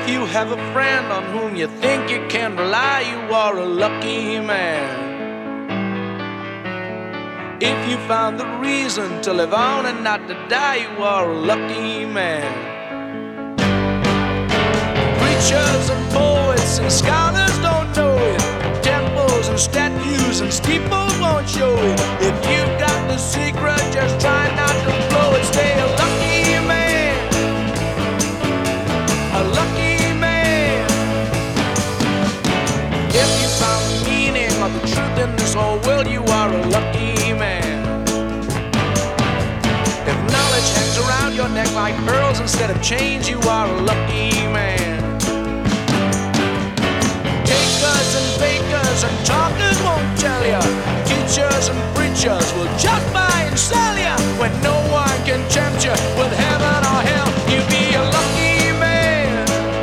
If you have a friend on whom you think you can rely, you are a lucky man. If you found the reason to live on and not to die, you are a lucky man. Preachers and poets and scholars don't know it. Temples and statues and steeples won't show it. If you've got the secret, just try not to blow it. Stay a lucky man, a lucky man. If you found the meaning of the truth in this whole world, you are a lucky man. If knowledge hangs around your neck like pearls instead of chains, you are a lucky man. Takers and fakers and talkers won't tell ya. Teachers and preachers will just buy and sell ya. When no one can tempt you with heaven or hell, you be a lucky man.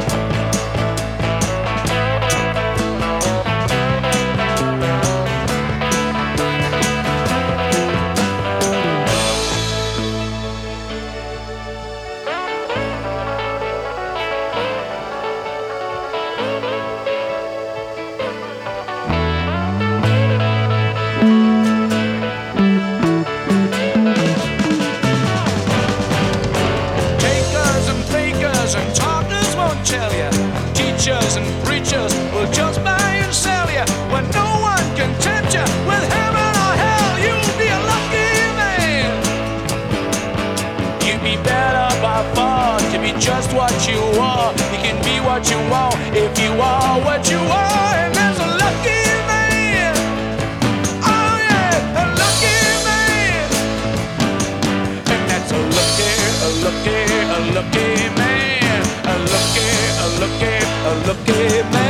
Teachers and preachers will just buy and sell you. When no one can tempt you with heaven or hell, you'll be a lucky man. You'd be better by far to be just what you are. You can be what you want if you are what you are. And there's a lucky man. Oh yeah, a lucky man. And that's a lucky man. A lucky man.